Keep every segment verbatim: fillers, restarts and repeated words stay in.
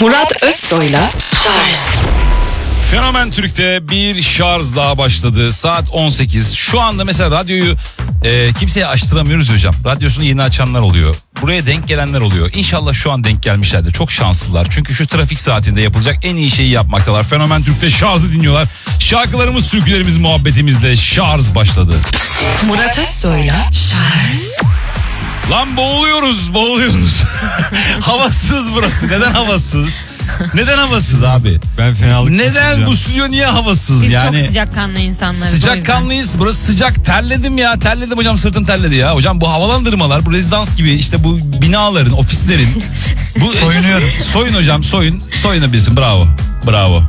Murat Özsoy'la Şarj. Fenomen Türk'te bir şarj daha başladı. Saat on sekiz. Şu anda mesela radyoyu e, kimseye açtıramıyoruz hocam. Radyosunu yeni açanlar oluyor. Buraya denk gelenler oluyor. İnşallah şu an denk gelmişlerdir. Çok şanslılar. Çünkü şu trafik saatinde yapılacak en iyi şeyi yapmaktalar. Fenomen Türk'te şarjı dinliyorlar. Şarkılarımız, türkülerimiz, muhabbetimizle şarj başladı. Murat Özsoy'la Şarj. Lan boğuluyoruz, boğuluyoruz. Havasız burası. Neden havasız? Neden havasız abi? Ben fenalık Neden geçireceğim. bu stüdyo niye havasız? Biz yani çok sıcakkanlı insanlarız. Sıcakkanlıyız. Burası sıcak. Terledim ya. Terledim hocam, sırtım terledi ya. Hocam bu havalandırmalar, bu rezidans gibi işte bu binaların, ofislerin. Bu Soyunuyorum. Soyun hocam, soyun. Soyunabilirsin. Bravo. Bravo.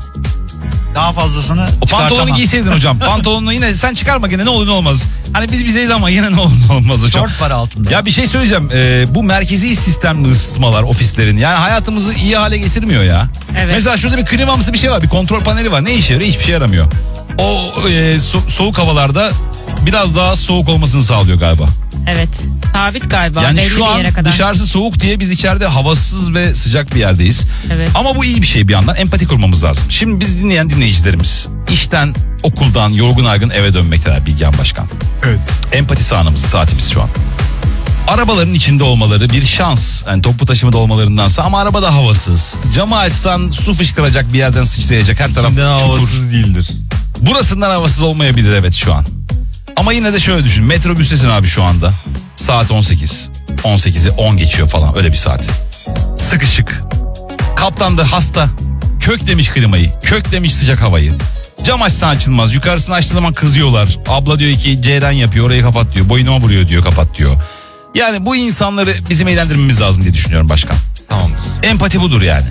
Daha fazlasını O pantolonu çıkartamam. giyseydin hocam. Pantolonunu yine sen çıkarma gene, ne olur ne olmaz. Hani biz bizeyiz ama yine ne olur ne olmaz hocam. Şort var altında. Ya bir şey söyleyeceğim. Ee, bu merkezi sistemli ısıtmalar ofislerin yani hayatımızı iyi hale getirmiyor ya. Evet. Mesela şurada bir klimamsı bir şey var. Bir kontrol paneli var. Ne işe yarıyor? Hiçbir şey yaramıyor. O e, so- soğuk havalarda biraz daha soğuk olmasını sağlıyor galiba. Evet. Sabit galiba. Yani belli şu bir an yere kadar. dışarısı soğuk diye biz içeride havasız ve sıcak bir yerdeyiz. Evet. Ama bu iyi bir şey bir yandan. Empati kurmamız lazım. Şimdi biz dinleyen dinleyicilerimiz işten, okuldan yorgun argın eve dönmekteler Bilgehan Başkan. Evet. Empati sahnemiz, saatimiz şu an. Arabaların içinde olmaları bir şans. Yani toplu taşımada olmalarındansa, ama arabada havasız. Camı açsan su fışkıracak, bir yerden sıçrayacak, her taraf Kimden çukur. havasız değildir. Burasından havasız olmayabilir evet şu an. Ama yine de şöyle düşün. Metrobüstesin abi şu anda. Saat on sekiz. on sekizi on geçiyor falan, öyle bir saat. Sıkışık. Kaptan da hasta. Kök demiş klimayı. Kök demiş sıcak havayı. Cam açsan açılmaz. Yukarısını açtığı zaman kızıyorlar. Abla diyor ki ceyran yapıyor, orayı kapat diyor. Boynuma vuruyor diyor, kapat diyor. Yani bu insanları bizim eğlendirmemiz lazım diye düşünüyorum başkan. Tamamdır. Empati budur yani.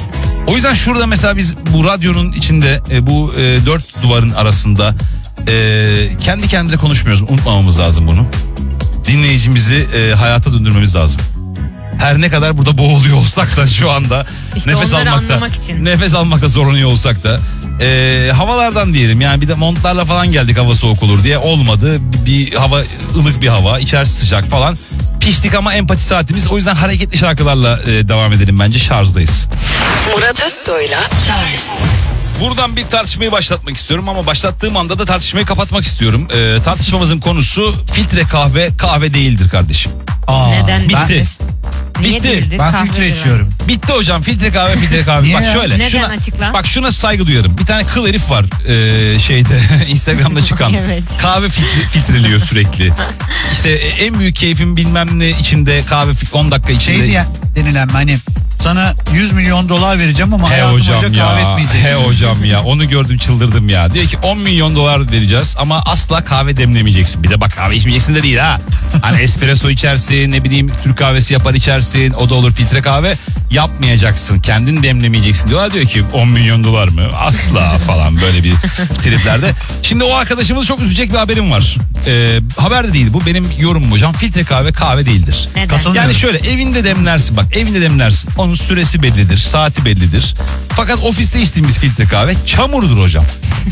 O yüzden şurada mesela biz bu radyonun içinde e, bu e, dört duvarın arasında e, kendi kendimize konuşmuyoruz. Unutmamamız lazım bunu. Dinleyicimizi e, hayata döndürmemiz lazım. Her ne kadar burada boğuluyor olsak da şu anda İşte nefes onları almakta anlamak için. nefes almakta zorlanıyor olsak da e, havalardan diyelim, yani bir de montlarla falan geldik hava soğuk olur diye, olmadı. Bir, bir hava ılık bir hava, içerisi sıcak falan. Piştik ama empati saatimiz. O yüzden hareketli şarkılarla e, devam edelim bence, şarjdayız. Murat Özsoy'la Şarj. Buradan bir tartışmayı başlatmak istiyorum ama başlattığım anda da tartışmayı kapatmak istiyorum. Ee, tartışmamızın konusu filtre kahve kahve değildir kardeşim. Aa, Neden bitti. değildir? Niye Bitti. değildir? Ben Kahve filtre de var. içiyorum. Bitti hocam, filtre kahve filtre kahve. Niye Bak ya? şöyle. Neden şuna, açıkla? Bak şuna saygı duyarım. Bir tane kıl herif var ee, şeyde Instagram'da çıkan. Evet. Kahve filtre, filtreliyor sürekli. İşte en büyük keyfim bilmem ne içinde kahve on dakika içinde. Şey diye denilen hani sana yüz milyon dolar vereceğim ama He hayatım hocam boyunca kahve ya, etmeyeceksin. he hocam ya, onu gördüm çıldırdım ya. Diyor ki on milyon dolar vereceğiz ama asla kahve demlemeyeceksin. Bir de bak, kahve içmeyeceksin de değil ha. Hani espresso içersin, ne bileyim Türk kahvesi yapar içersin, o da olur, filtre kahve yapmayacaksın. Kendin demlemeyeceksin diyorlar. Diyor ki on milyon dolar mı? Asla falan, böyle bir triplerde. Şimdi o arkadaşımız çok üzecek bir haberim var. Ee, haber de değil bu, benim yorumum hocam. Filtre kahve kahve değildir. Neden? Katılıyorum. Yani şöyle, evinde demlersin, bak evinde demlersin. Onun süresi bellidir, saati bellidir. Fakat ofiste içtiğimiz filtre kahve çamurdur hocam.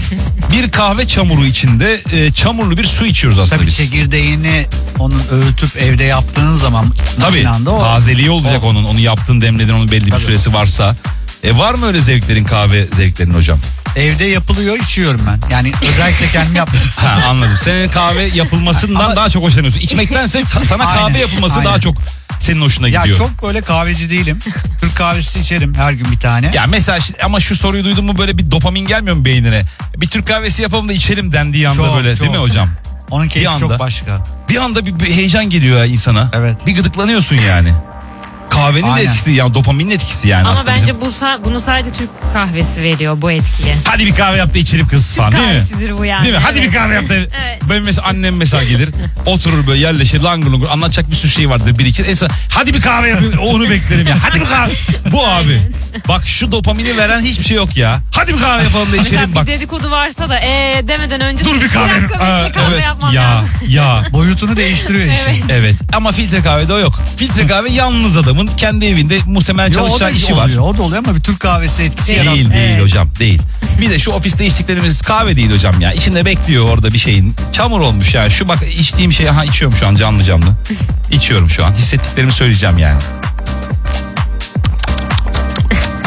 Bir kahve çamuru içinde e, çamurlu bir su içiyoruz aslında Tabii biz. çekirdeğini onun öğütüp evde yaptığın zaman Tabii makinanda o. tazeliği olacak o. onun. Onu yaptın, demledin, onun belli bir Tabii. süresi varsa. E var mı öyle zevklerin, kahve zevklerin hocam? Evde yapılıyor, içiyorum ben. Yani özellikle kendim yaptım. Ha, anladım. Senin kahve yapılmasından Ama- daha çok hoşlanıyorsun. İçmektense ka- sana kahve Aynen, yapılması aynen. daha çok senin hoşuna Ya gidiyor. çok böyle kahveci değilim. Türk kahvesi içerim her gün bir tane. Ya mesela şi- ama şu soruyu duydun mu, böyle bir dopamin gelmiyor mu beynine? Bir Türk kahvesi yapalım da içelim dendiği anda Çok, böyle çok. değil mi hocam? Onun keyfi anda- çok başka. Bir anda bir, bir heyecan geliyor ya insana. Evet. Bir gıdıklanıyorsun yani. Kahvenin de Aynen. etkisi, yani dopaminin etkisi yani Ama aslında bence bizim. bu sa- bunu sadece Türk kahvesi veriyor bu etkiye. Hadi bir kahve yap da içelim kız falan, değil mi? Kahvesidir bu yani. Değil mi? Hadi evet. bir kahve yap da. Evet. Benim mesela annem mesela gelir, oturur böyle yerleşir, langur lungur anlatacak bir sürü şey vardır, birikir. En son hadi bir kahve yapayım, onu beklerim ya. Hadi bir kahve. Bu abi. Bak şu dopamini veren hiçbir şey yok ya. Hadi bir kahve yapalım da Mesela içelim bir bak. dedikodu varsa da ee demeden önce Dur bir kahve. dakika Aa, bekle, kahve evet. yapmam Ya lazım. ya. Boyutunu değiştiriyor işin. Evet. Evet, ama filtre kahvede o yok. Filtre kahve yalnız adamın kendi evinde muhtemelen Yo, o da çalışacağı işi var. oluyor, o da oluyor ama bir Türk kahvesi etkisi Değil. yaratıyor. Değil değil Evet. hocam, değil. Bir de şu ofiste içtiklerimiz kahve değil hocam ya. İçinde bekliyor orada bir şeyin. Çamur olmuş yani. Şu bak içtiğim şey, ha içiyorum şu an canlı canlı. İçiyorum şu an. Hissettiklerimi söyleyeceğim yani.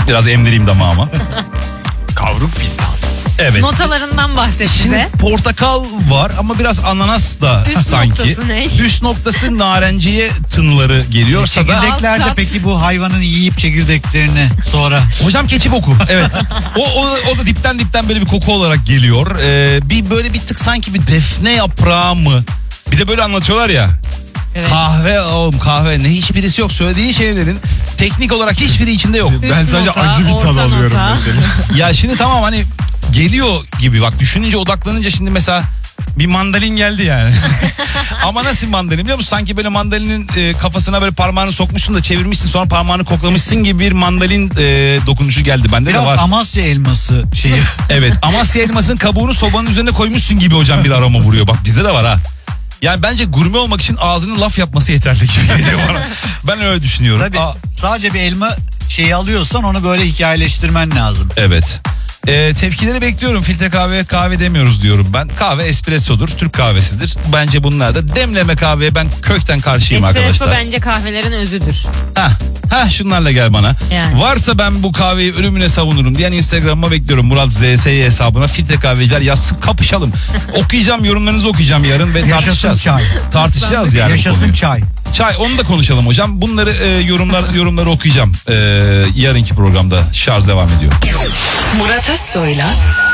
Biraz emdireyim damağıma. Kavruk pistan. Evet. Notalarından bahset Şimdi bize. portakal var ama biraz ananas da Üst sanki. noktası ne? Üst noktası narenciye tınıları geliyorsa da. Çekirdeklerde Alt tat. peki bu hayvanın yiyip çekirdeklerini sonra. Hocam keçi boku. Evet. O, o, o da dipten dipten böyle bir koku olarak geliyor. Ee, bir böyle bir tık sanki bir defne yaprağı mı? Bir de böyle anlatıyorlar ya. Evet. Kahve oğlum kahve ne hiçbirisi yok. Söylediği şeylerin teknik olarak hiçbiri içinde yok. Ben Üst sadece nota, acı bir orta tadı alıyorum nota. mesela. Ya şimdi tamam hani geliyor gibi bak düşününce odaklanınca şimdi mesela bir mandalin geldi yani. Ama nasıl mandalin biliyor musun? Sanki böyle mandalinin e, kafasına böyle parmağını sokmuşsun da çevirmişsin sonra parmağını koklamışsın gibi bir mandalin e, dokunuşu geldi. Bende de Biraz var. Amasya elması şeyi. Evet Amasya elmasının kabuğunu sobanın üzerine koymuşsun gibi hocam bir aroma vuruyor. Bak bizde de var ha. Yani bence gurme olmak için ağzının laf yapması yeterli gibi geliyor bana. Ben öyle düşünüyorum. Tabii Aa, sadece bir elma şeyi alıyorsan onu böyle hikayeleştirmen lazım. evet. Ee, tepkileri bekliyorum. Filtre kahveye kahve demiyoruz diyorum ben. Kahve espressodur. Türk kahvesidir. Bence bunlar da demleme kahveye ben kökten karşıyım Espresso arkadaşlar. bence kahvelerin özüdür. Heh, heh, şunlarla gel bana. Yani. Varsa ben bu kahveyi ölümüne savunurum diyen Instagram'ıma bekliyorum. Murat Z S Y hesabına filtre kahveciler yazsın kapışalım. Okuyacağım yorumlarınızı okuyacağım yarın ve Yaşasın tartışacağız. çay. Tartışacağız yani. bu Yaşasın konuyu. çay. Çay onu da konuşalım hocam. Bunları e, yorumlar yorumları okuyacağım. E, yarınki programda şarj devam ediyor. Murat Özsoy'la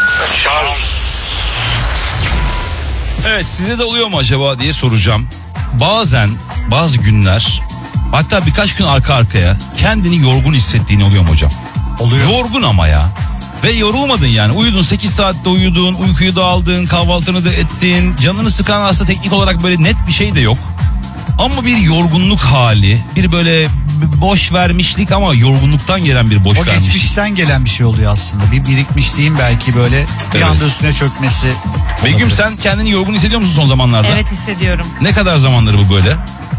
Evet size de oluyor mu acaba diye soracağım. Bazen bazı günler hatta birkaç gün arka arkaya kendini yorgun hissettiğin oluyor mu hocam? Oluyor. Yorgun ama ya. Ve yorulmadın yani. Uyudun sekiz saatte uyudun, uykuyu da aldın, kahvaltını da ettin. Canını sıkan aslında teknik olarak böyle net bir şey de yok. Ama bir yorgunluk hali, bir böyle boş vermişlik ama yorgunluktan gelen bir boş O vermişlik. geçmişten gelen bir şey oluyor aslında. Bir birikmişliğin belki böyle bir Evet. anda üstüne çökmesi. Begüm olabilir. sen kendini yorgun hissediyor musun son zamanlarda? Evet hissediyorum. Ne kadar zamandır bu böyle?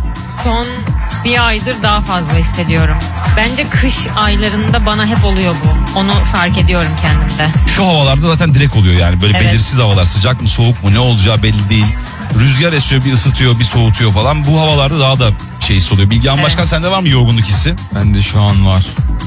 Son bir aydır daha fazla hissediyorum. Bence kış aylarında bana hep oluyor bu. Onu fark ediyorum kendimde. Şu havalarda zaten direkt oluyor yani. Böyle Evet. belirsiz havalar. Sıcak mı soğuk mu ne olacağı belli değil. Rüzgar esiyor bir ısıtıyor bir soğutuyor falan. Bu havalarda daha da şeysi oluyor. Bilgehan Evet. Başkan sende var mı yorgunluk hissi? Bende şu an var.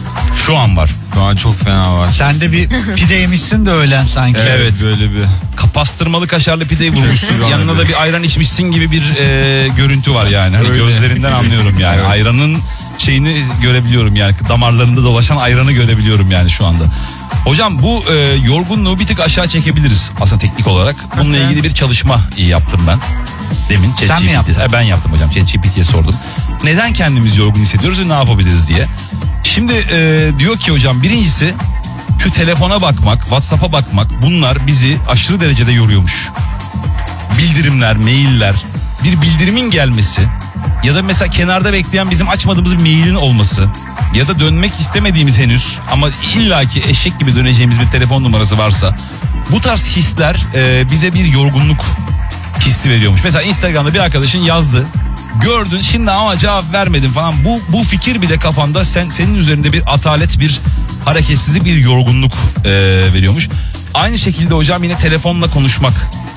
Şu an var. Şu an çok fena var. Sen de bir pide yemişsin de öğlen sanki. Evet, Evet. böyle bir. Pastırmalı kaşarlı pideyi vurmuşsun. Çok Yanına da güzel. bir ayran içmişsin gibi bir e, görüntü var yani. Hani Öyle. gözlerinden anlıyorum yani. Evet. Ayranın şeyini görebiliyorum yani. Damarlarında dolaşan ayranı görebiliyorum yani şu anda. Hocam bu e, yorgunluğu bir tık aşağı çekebiliriz aslında teknik olarak. Bununla Nasıl? ilgili bir çalışma yaptım ben. Demin Sen mi ChatGPT. yaptın? E, ben yaptım hocam. ChatGPT'ye sordum. Neden kendimizi yorgun hissediyoruz ve ne yapabiliriz diye. Şimdi e, diyor ki hocam birincisi şu telefona bakmak, WhatsApp'a bakmak bunlar bizi aşırı derecede yoruyormuş. Bildirimler, mailler, bir bildirimin gelmesi ya da mesela kenarda bekleyen bizim açmadığımız bir mailin olması ya da dönmek istemediğimiz henüz ama illaki eşek gibi döneceğimiz bir telefon numarası varsa bu tarz hisler e, bize bir yorgunluk hissi veriyormuş. Mesela Instagram'da bir arkadaşın yazdı. Gördün şimdi ama cevap vermedin falan. Bu bu fikir bile kafanda sen senin üzerinde bir atalet, bir hareketsizlik, bir yorgunluk e, veriyormuş. Aynı şekilde hocam yine telefonla konuşmak.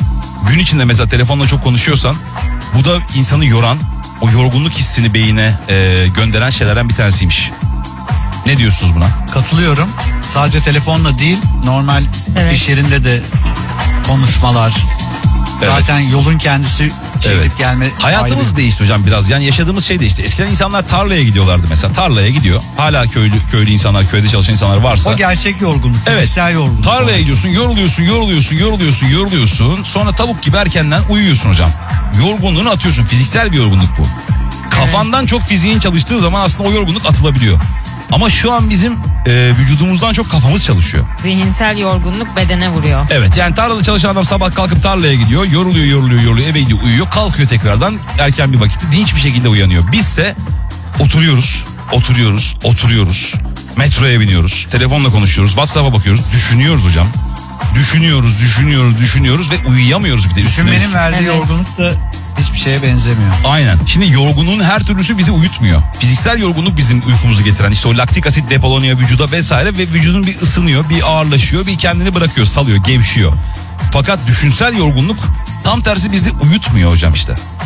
Gün içinde mesela telefonla çok konuşuyorsan bu da insanı yoran, o yorgunluk hissini beyine e, gönderen şeylerden bir tanesiymiş. Ne diyorsunuz buna? Katılıyorum. Sadece telefonla değil, normal Evet. iş yerinde de konuşmalar. Evet. Zaten yolun kendisi çekip Evet. gelme. Hayatımız ayrı. değişti hocam biraz. Yani yaşadığımız şey değişti. Eskiden insanlar tarlaya gidiyorlardı mesela. Tarlaya gidiyor. Hala köylü köylü insanlar, köyde çalışan insanlar varsa. O gerçek yorgunluk. Evet. Fiziksel yorgunluk. Tarlaya gidiyorsun, yoruluyorsun, yoruluyorsun, yoruluyorsun, yoruluyorsun. Sonra tavuk gibi erkenden uyuyorsun hocam. Yorgunluğunu atıyorsun. Fiziksel bir yorgunluk bu. Kafandan çok fiziğin çalıştığı zaman aslında o yorgunluk atılabiliyor. Ama şu an bizim e, vücudumuzdan çok kafamız çalışıyor. Zihinsel yorgunluk bedene vuruyor. Evet yani tarlada çalışan adam sabah kalkıp tarlaya gidiyor. Yoruluyor, yoruluyor, yoruluyor, eve gidiyor, uyuyor. Kalkıyor tekrardan erken bir vakitte dinç bir şekilde uyanıyor. Bizse oturuyoruz, oturuyoruz, oturuyoruz. Metroya biniyoruz, telefonla konuşuyoruz, WhatsApp'a bakıyoruz, düşünüyoruz hocam. Düşünüyoruz, düşünüyoruz, düşünüyoruz ve uyuyamıyoruz bir de. üstüne Düşünmenin üstlük. verdiği Evet. yorgunluk da hiçbir şeye benzemiyor. Aynen. Şimdi yorgunluğun her türlüsü bizi uyutmuyor. Fiziksel yorgunluk bizim uykumuzu getiren. İşte o laktik asit depolanıyor vücuda vesaire ve vücudun bir ısınıyor, bir ağırlaşıyor, bir kendini bırakıyor, salıyor, gevşiyor. Fakat düşünsel yorgunluk tam tersi bizi uyutmuyor hocam işte.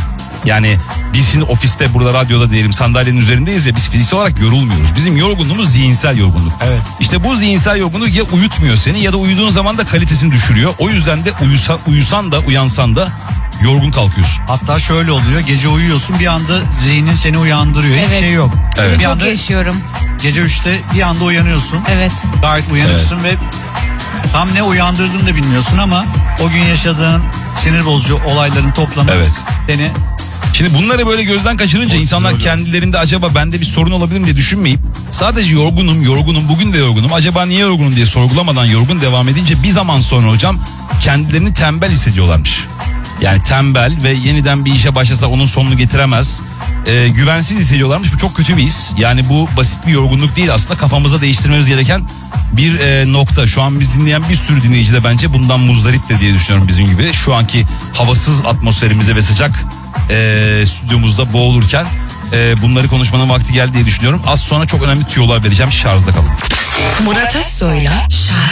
Yani biz şimdi ofiste, burada radyoda diyelim, sandalyenin üzerindeyiz ya, biz fiziksel olarak yorulmuyoruz. Bizim yorgunluğumuz zihinsel yorgunluk. Evet. İşte bu zihinsel yorgunluk ya uyutmuyor seni ya da uyuduğun zaman da kalitesini düşürüyor. O yüzden de uyusan, uyusan da uyansan da yorgun kalkıyorsun. Hatta şöyle oluyor, gece uyuyorsun, bir anda zihnin seni uyandırıyor. Hiçbir Evet. şey yok. Evet. Bir Çok anda yaşıyorum. gece üçte bir anda uyanıyorsun. Evet. Gayet uyanıksın ve tam ne uyandırdığını da bilmiyorsun ama o gün yaşadığın sinir bozucu olayların toplamı Evet. seni... Şimdi bunları böyle gözden kaçırınca Çok insanlar güzel oluyor. kendilerinde acaba bende bir sorun olabilir mi diye düşünmeyip sadece yorgunum, yorgunum, bugün de yorgunum, acaba niye yorgunum diye sorgulamadan yorgun devam edince bir zaman sonra hocam kendilerini tembel hissediyorlarmış. Yani tembel ve yeniden bir işe başlasa onun sonunu getiremez. Ee, güvensiz hissediyorlarmış. Bu çok kötü bir his. Yani bu basit bir yorgunluk değil, aslında kafamıza değiştirmemiz gereken bir e, nokta. Şu an biz dinleyen bir sürü dinleyici de bence bundan muzdarip de diye düşünüyorum bizim gibi. Şu anki havasız atmosferimize ve sıcak e, stüdyomuzda boğulurken e, bunları konuşmanın vakti geldi diye düşünüyorum. Az sonra çok önemli tüyolar vereceğim. Şarjda kalın. Murat Özsoy'la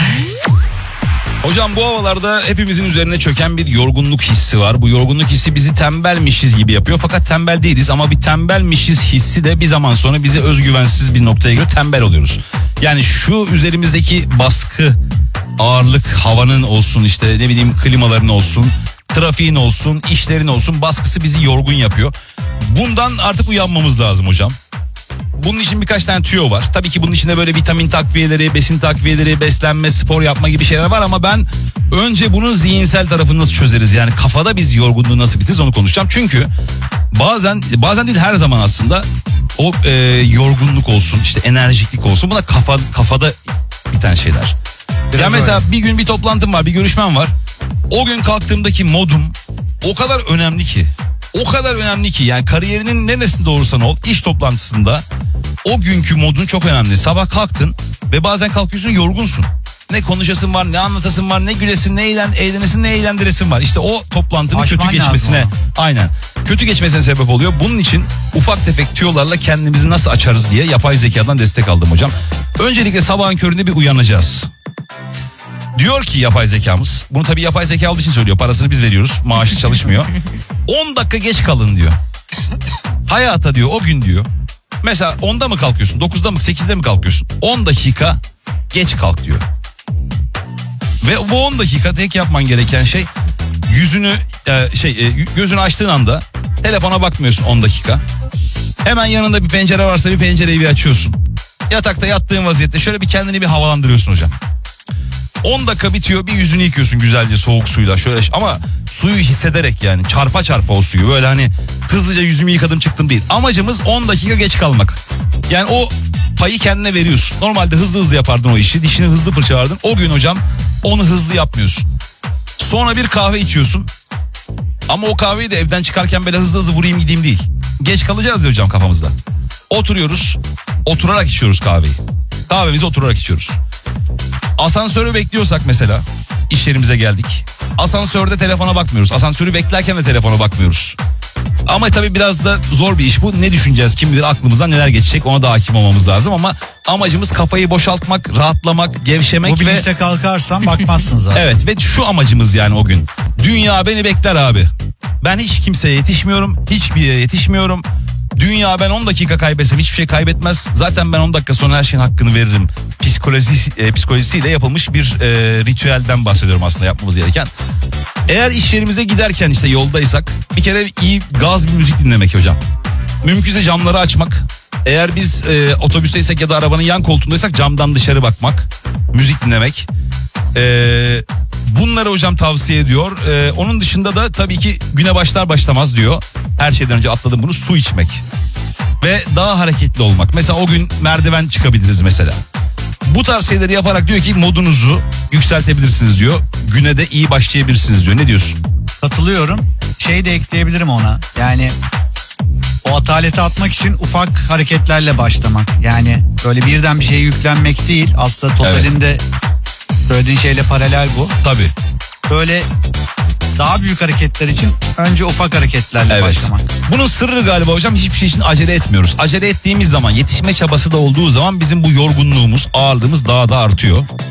Hocam bu havalarda hepimizin üzerine çöken bir yorgunluk hissi var. Bu yorgunluk hissi bizi tembelmişiz gibi yapıyor. Fakat tembel değiliz ama bir tembelmişiz hissi de bir zaman sonra bizi özgüvensiz bir noktaya göre tembel oluyoruz. Yani şu üzerimizdeki baskı, ağırlık, havanın olsun, işte ne bileyim klimaların olsun, trafiğin olsun, işlerin olsun, baskısı bizi yorgun yapıyor. Bundan artık uyanmamız lazım hocam. Bunun için birkaç tane tüyo var. Tabii ki bunun içinde böyle vitamin takviyeleri, besin takviyeleri, beslenme, spor yapma gibi şeyler var ama ben önce bunun zihinsel tarafını nasıl çözeriz? Yani kafada biz yorgunluğu nasıl bitiririz onu konuşacağım. Çünkü bazen bazen değil her zaman aslında o e, yorgunluk olsun, işte enerjiklik olsun, buna kafa kafada biten şeyler. Biraz ya mesela öyle. bir gün bir toplantım var, bir görüşmem var. O gün kalktığımdaki modum o kadar önemli ki. O kadar önemli ki yani kariyerinin neresinde olursan ol, iş toplantısında o günkü modun çok önemli. Sabah kalktın ve bazen kalkıyorsun yorgunsun. Ne konuşasın var, ne anlatasın var, ne gülesin, ne eğlen, eğlenesin, ne eğlendiresin var. İşte o toplantının Aşman kötü lazım geçmesine, onu. aynen, kötü geçmesine sebep oluyor. Bunun için ufak tefek tüyolarla kendimizi nasıl açarız diye yapay zekadan destek aldım hocam. Öncelikle sabahın köründe bir uyanacağız. Diyor ki yapay zekamız, bunu tabii yapay zeka olduğu için söylüyor, parasını biz veriyoruz, maaşı çalışmıyor. on dakika geç kalın diyor. Hayata diyor o gün diyor. Mesela onda mı kalkıyorsun, dokuzda mı, sekizde mi kalkıyorsun? on dakika geç kalk diyor. Ve bu on dakika tek yapman gereken şey yüzünü e, şey e, gözünü açtığın anda telefona bakmıyorsun on dakika. Hemen yanında bir pencere varsa bir pencereyi bir açıyorsun. Yatakta yattığın vaziyette şöyle bir kendini bir havalandırıyorsun hocam. on dakika bitiyor, bir yüzünü yıkıyorsun güzelce soğuk suyla şöyle, ama suyu hissederek, yani çarpa çarpa o suyu, böyle hani hızlıca yüzümü yıkadım çıktım değil. Amacımız on dakika geç kalmak. Yani o payı kendine veriyorsun. Normalde hızlı hızlı yapardın o işi, dişini hızlı fırçalardın. O gün hocam onu hızlı yapmıyorsun. Sonra bir kahve içiyorsun. Ama o kahveyi de evden çıkarken böyle hızlı hızlı vurayım gideyim değil. Geç kalacağız ya hocam kafamızda. Oturuyoruz, oturarak içiyoruz kahveyi. Kahvemizi oturarak içiyoruz. Asansörü bekliyorsak mesela, iş yerimize geldik. Asansörde telefona bakmıyoruz. Asansörü beklerken de telefona bakmıyoruz. Ama tabii biraz da zor bir iş bu. Ne düşüneceğiz, kim bilir aklımızdan neler geçecek, ona da hakim olmamız lazım. Ama amacımız kafayı boşaltmak, rahatlamak, gevşemek Bu ve... bilinçle kalkarsan bakmazsın zaten. Evet, ve şu amacımız yani o gün. Dünya beni bekler abi. Ben hiç kimseye yetişmiyorum, hiçbir yere yetişmiyorum. Dünya ben on dakika kaybetsem hiçbir şey kaybetmez. Zaten ben on dakika sonra her şeyin hakkını veririm. Psikolojisi, e, psikolojisiyle yapılmış bir e, ritüelden bahsediyorum aslında yapmamız gereken. Eğer iş yerimize giderken işte yoldaysak bir kere iyi gaz bir müzik dinlemek hocam. Mümkünse camları açmak. Eğer biz e, otobüsteysek ya da arabanın yan koltuğundaysak camdan dışarı bakmak. Müzik dinlemek. Eee... Bunları hocam tavsiye ediyor. Ee, onun dışında da tabii ki güne başlar başlamaz diyor. Her şeyden önce atladım bunu, su içmek. Ve daha hareketli olmak. Mesela o gün merdiven çıkabiliriz mesela. Bu tarz şeyleri yaparak diyor ki modunuzu yükseltebilirsiniz diyor. Güne de iyi başlayabilirsiniz diyor. Ne diyorsun? Katılıyorum. Şey de ekleyebilirim ona. Yani o ataleti atmak için ufak hareketlerle başlamak. Yani böyle birden bir şeye yüklenmek değil. Aslında totalinde evet. Söylediğin şeyle paralel bu. Tabii. Böyle daha büyük hareketler için önce ufak hareketlerle evet. başlamak. Bunun sırrı galiba hocam hiçbir şey için acele etmiyoruz. Acele ettiğimiz zaman, yetişme çabası da olduğu zaman bizim bu yorgunluğumuz, ağırlığımız daha da artıyor.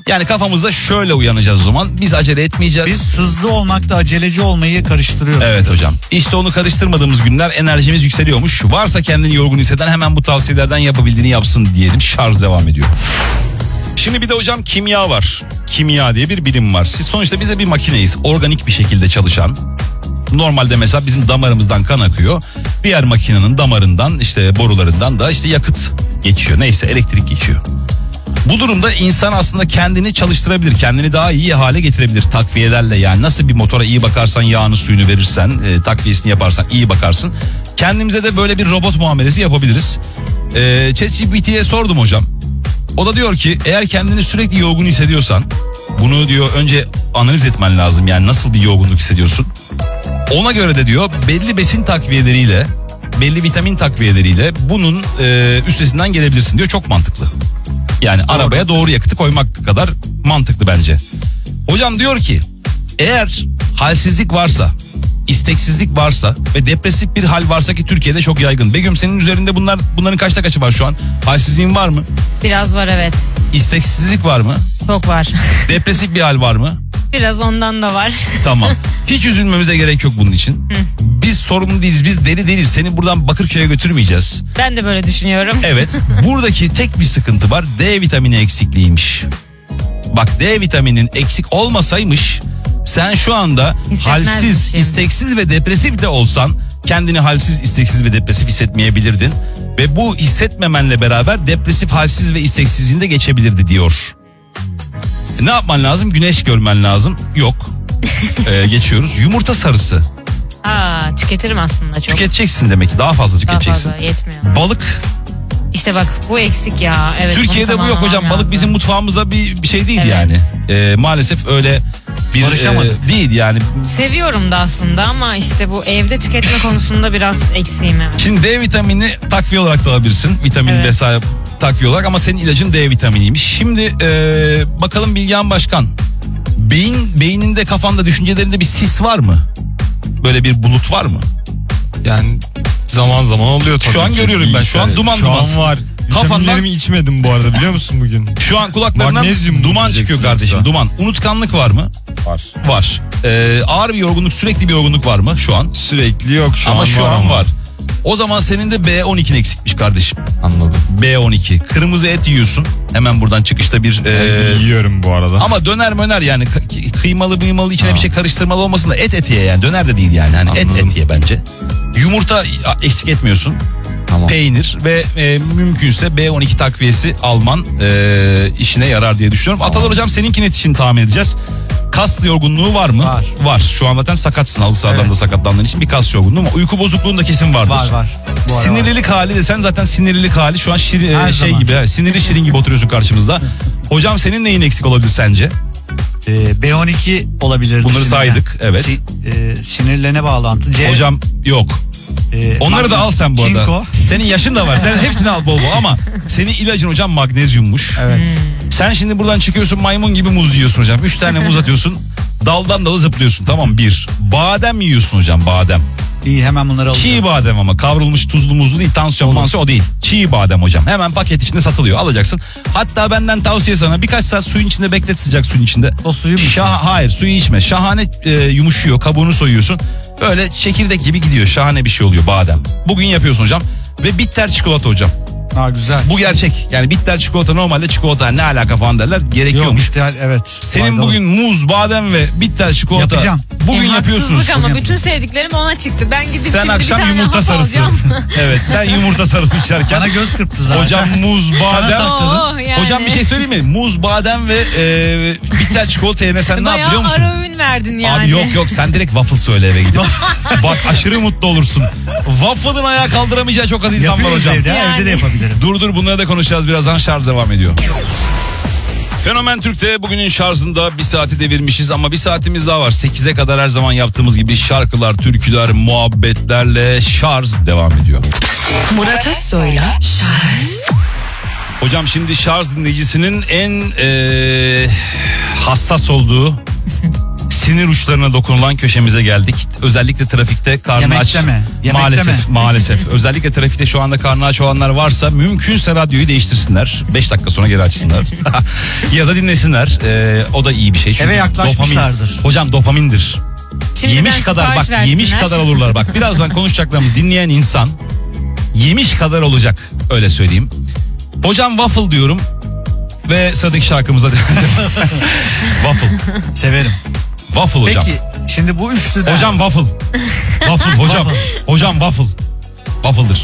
Yani kafamızda şöyle uyanacağız o zaman. Biz acele etmeyeceğiz. Biz hızlı olmakla aceleci olmayı karıştırıyoruz. Evet hocam. İşte onu karıştırmadığımız günler enerjimiz yükseliyormuş. Varsa kendini yorgun hisseden hemen bu tavsiyelerden yapabildiğini yapsın diyelim. Şarj devam ediyor. Şimdi bir de hocam kimya var. Kimya diye bir bilim var. Siz sonuçta bize bir makineyiz. Organik bir şekilde çalışan. Normalde mesela bizim damarımızdan kan akıyor. Diğer makinenin damarından işte borularından da işte yakıt geçiyor. Neyse elektrik geçiyor. Bu durumda insan aslında kendini çalıştırabilir. Kendini daha iyi hale getirebilir takviyelerle. Yani nasıl bir motora iyi bakarsan, yağını suyunu verirsen, e, takviyesini yaparsan iyi bakarsın. Kendimize de böyle bir robot muamelesi yapabiliriz. E, ChatGPT'ye sordum hocam. O da diyor ki eğer kendini sürekli yorgun hissediyorsan, bunu diyor önce analiz etmen lazım. Yani nasıl bir yorgunluk hissediyorsun? Ona göre de diyor belli besin takviyeleriyle, belli vitamin takviyeleriyle bunun e, üstesinden gelebilirsin diyor. Çok mantıklı. Yani doğru. Arabaya doğru yakıtı koymak kadar mantıklı bence. Hocam diyor ki eğer halsizlik varsa, isteksizlik varsa ve depresif bir hal varsa ki Türkiye'de çok yaygın. Begüm senin üzerinde bunlar bunların kaçta kaçı var şu an? Halsizliğin var mı? Biraz var evet. İsteksizlik var mı? Çok var. Depresif bir hal var mı? Biraz ondan da var. Tamam. Hiç üzülmemize gerek yok bunun için. Hı. Biz sorumlu değiliz. Biz deli değiliz. Seni buradan Bakırköy'e götürmeyeceğiz. Ben de böyle düşünüyorum. Evet. Buradaki tek bir sıkıntı var. D vitamini eksikliğiymiş. Bak D vitaminin eksik olmasaymış sen şu anda halsiz, isteksiz ve depresif de olsan kendini halsiz, isteksiz ve depresif hissetmeyebilirdin. Ve bu hissetmemenle beraber depresif, halsiz ve isteksizliğinde geçebilirdi diyor. Ne yapman lazım? Güneş görmen lazım. Yok. ee, geçiyoruz. Yumurta sarısı. Aa, tüketirim aslında çok. Tüketeceksin demek ki. Daha fazla tüketeceksin. Daha fazla yetmiyor. Balık. İşte bak bu eksik ya. Evet, Türkiye'de bu yok hocam. Lazım. Balık bizim mutfağımızda bir, bir şey değil evet. yani. Ee, maalesef öyle bir e, değil yani. Seviyorum da aslında ama işte bu evde tüketme konusunda biraz eksiğim. Evet. Şimdi D vitamini takviye olarak da alabilirsin. Vitamin evet. vesaire takviye olarak ama senin ilacın D vitaminiymiş. Şimdi e, bakalım Bilgehan Başkan. Beyin beyninde, kafanda, düşüncelerinde bir sis var mı? Böyle bir bulut var mı? Yani zaman zaman oluyor tabii. Şu an görüyorum ben. Şu an duman Şu duman. an var. Vitaminlerimi içmedim bu arada biliyor musun bugün? Şu an kulaklarından duman çıkıyor kardeşim. Yoksa. Duman. Unutkanlık var mı? Var. Var. Ee, ağır bir yorgunluk, sürekli bir yorgunluk var mı şu an? Sürekli yok şu ama an şu var. an Ama. var. O zaman senin de B on ikin eksikmiş kardeşim. Anladım. B on iki. Kırmızı et yiyorsun. Hemen buradan çıkışta bir... E... Yiyorum bu arada. Ama döner möner yani kıymalı mıymalı içine ha. bir şey karıştırmalı olmasın da et et ye yani. Döner de değil yani. Hani et et ye bence. Yumurta eksik etmiyorsun. Tamam. Peynir ve e, mümkünse B on iki takviyesi alman e, işine yarar diye düşünüyorum. Tamam. Atalar hocam seninkinin için tahmin edeceğiz. Kas yorgunluğu var mı? Var. Var. Şu an zaten sakatsın. Halı sahadan evet. da sakatlandığın için bir kas yorgunluğu ama uyku bozukluğunda kesin vardır. Var var. Sinirlilik var. Hali desen zaten sinirlilik hali şu an şir, e, şey zaman. gibi. Sinirli şirin gibi oturuyorsun karşımızda. Hocam senin neyin eksik olabilir sence? Ee, B on iki olabilir. Bunları saydık. Evet. Si, e, sinirlerine bağlantı. C... Hocam yok. Ee, Onları da al sen bu arada. Çinko. Senin yaşın da var. Sen hepsini al bol bol ama senin ilacın hocam magnezyummuş. Evet. Hmm. Sen şimdi buradan çıkıyorsun maymun gibi muz yiyorsun hocam. Üç tane muz atıyorsun. Daldan dala zıplıyorsun tamam bir. Badem yiyorsun hocam badem. İyi hemen bunları alacağım. Çiğ badem ama kavrulmuş tuzlu muzlu değil. Tansiyon mansiyon o değil. Çiğ badem hocam. Hemen paket içinde satılıyor. Alacaksın. Hatta benden tavsiye sana birkaç saat suyun içinde beklet sıcak suyun içinde. O suyu mu? Şah- hayır suyu içme. Şahane e, yumuşuyor. Kabuğunu soyuyorsun. Böyle çekirdek gibi gidiyor. Şahane bir şey oluyor badem. Bugün yapıyorsun hocam. Ve bitter çikolata hocam. Aa güzel. Bu gerçek. Yani bitter çikolata normalde çikolata ne alaka falan derler. Gerekiyormuş. Yok, bitter, evet. Senin faydalı. bugün muz, badem ve bitter çikolata. Yapacağım. Bugün e, yapıyorsunuz. ama bugün bütün sevdiklerim ona çıktı. Ben gidip sen şimdi akşam bir tane yumurta sarısı. Evet sen yumurta sarısı içerken. Bana göz kırptı zaten. Hocam muz, badem. Oo, yani. Hocam bir şey söyleyeyim mi? Muz, badem ve e, bitter çikolata yerine sen ne yap biliyor musun? Bayağı ara öğün verdin yani. Abi yok yok sen direkt waffle söyle eve gidip. Bak aşırı mutlu olursun. Waffle'ın ayağa kaldıramayacağı çok az insan var hocam. Evde, yani. evde de yapabilirim. Dur dur bunları da konuşacağız birazdan, şarj devam ediyor. Fenomen Türk'te bugünün şarjında bir saati devirmişiz ama bir saatimiz daha var. sekize kadar her zaman yaptığımız gibi şarkılar, türküler, muhabbetlerle şarj devam ediyor. Murat Özsoy'la şarj. Hocam şimdi şarj dinleyicisinin en ee, hassas olduğu, sinir uçlarına dokunulan köşemize geldik. Özellikle trafikte karnı Yemekte aç. mi? Yemekte maalesef, mi? maalesef. Özellikle trafikte şu anda karnı aç olanlar varsa mümkünse radyoyu değiştirsinler. beş dakika sonra geri açsınlar. Ya da dinlesinler. Ee, o da iyi bir şey. Çünkü Eve yaklaşmışlardır. Dopamin, hocam dopamindir. Şimdiden Yemiş kadar bak sipariş yemiş versinler. kadar olurlar. Bak birazdan konuşacaklarımız dinleyen insan yemiş kadar olacak. Öyle söyleyeyim. Hocam waffle diyorum. Ve sıradaki şarkımıza waffle. Severim. Waffle hocam. Peki şimdi bu üçlüden. Hocam waffle. Waffle hocam. Hocam waffle. Waffle'dır.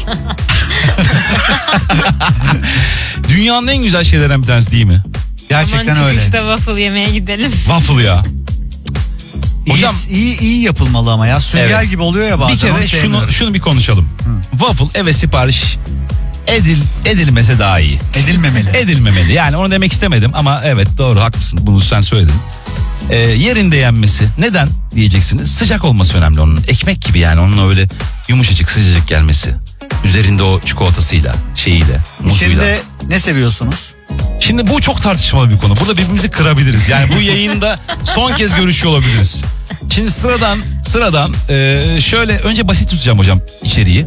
Dünyanın en güzel şeylerinden bir tanesi değil mi? Gerçekten Aman öyle. çıkışta waffle yemeye gidelim. Waffle ya. Hocam iyi, iyi, iyi yapılmalı ama ya. Sünger Evet. gibi oluyor ya bazen. bir kere onu şunu sevmiyorum. şunu bir konuşalım. Waffle eve sipariş edil edilmese daha iyi. Edilmemeli. Edilmemeli. Yani onu demek istemedim ama evet doğru haklısın. Bunu sen söyledin. Ee, yerinde yenmesi. Neden diyeceksiniz? Sıcak olması önemli onun. Ekmek gibi yani onun öyle yumuşacık sıcacık gelmesi. Üzerinde o çikolatasıyla, şeyiyle, muzuyla. Şimdi ne seviyorsunuz? Şimdi bu çok tartışmalı bir konu. Burada birbirimizi kırabiliriz. Yani bu yayında son kez görüşüyor olabiliriz. Şimdi sıradan sıradan e, şöyle önce basit tutacağım hocam içeriği.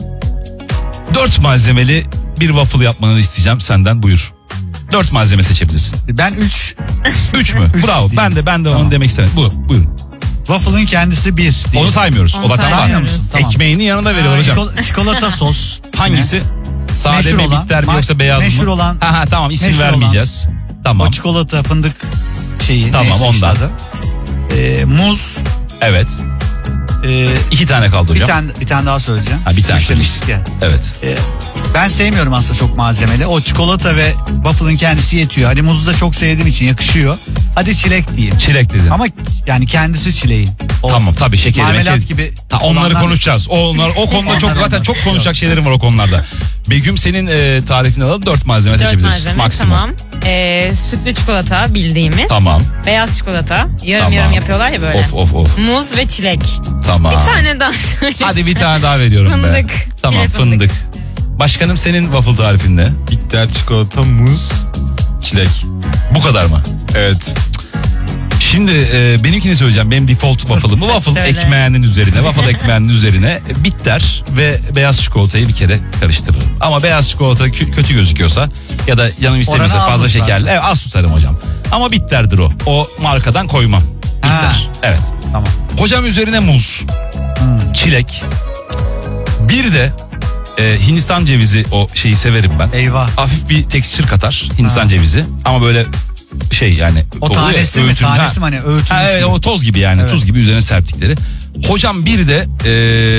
Dört malzemeli bir waffle yapmanı isteyeceğim senden, buyur. Dört malzeme seçebilirsin. Ben üç. Üç mü? Üç Bravo. diyeyim. Ben de ben de Tamam. onu demek istedim. Bu buyurun. Waffle'ın kendisi bir. değil. Onu saymıyoruz. Onu o zaten var. saymıyor musun? Tamam. Ekmeğini yanında veriyorlar hocam. Çikol- çikolata sos. Hangisi? Sade Meşhur mi, olan, bitter mi ma- yoksa beyaz mı? meşhur olan- Ha, ha, tamam isim meşhur vermeyeceğiz. Tamam. O çikolata fındık şeyi. Tamam, neyse işte ondan. adı. Ee, muz. Evet. Ee, İki tane kaldı bir hocam. tane bir tane daha söyleyeceğim. Ha, bir tane Üç demiştik ya. Evet. Ee, ben sevmiyorum aslında çok malzemeli. O çikolata ve waffle'ın kendisi yetiyor. Hadi muzu da çok sevdiğim için yakışıyor. Hadi çilek diyeyim. Çilek dedin. Ama yani kendisi çileğin. O Tamam tabii şekeri. marmelat mekeri- gibi Ta, onları olanlar- konuşacağız. O, onlar, o konuda çok Onlar, zaten onlar. çok konuşacak şeylerim var o konularda. Begüm senin e, tarifini alalım. Dört malzeme Dört seçebiliriz. malzeme Maksimum. tamam. Ee, sütlü çikolata bildiğimiz. Tamam. Beyaz çikolata. Yarım Tamam. yarım yapıyorlar ya böyle. Of of of. Muz ve çilek. Tamam. Bir tane daha söyle. Hadi bir tane daha veriyorum be. Fındık. Tamam Çilek fındık. fındık. Başkanım senin waffle tarifinde. Bitter çikolata, muz, çilek. Bu kadar mı? Evet. Şimdi e, benimkini söyleyeceğim. Benim default waffle'ımı waffle Söyle. ekmeğinin üzerine, waffle ekmeğinin üzerine bitter ve beyaz çikolatayı bir kere karıştırırım. Ama beyaz çikolata kö- kötü gözüküyorsa ya da canım istemiyorsa Oranı az fazla tutarsın. şekerli. Evet az tutarım hocam. Ama bitterdir o. O markadan koymam. Bitter. Ha. Evet. Tamam. Hocam üzerine muz, çilek. Bir de e, Hindistan cevizi, o şeyi severim ben. Eyvah. Hafif bir tekstür katar Hindistan Ha. cevizi. Ama böyle şey yani. O oluyor ya, tanesi mi? öğütülmüş. Tanesi Ha. mi? Hani öğütülmüş Ha, evet, gibi. o toz gibi yani Evet. tuz gibi üzerine serptikleri. Hocam bir de e,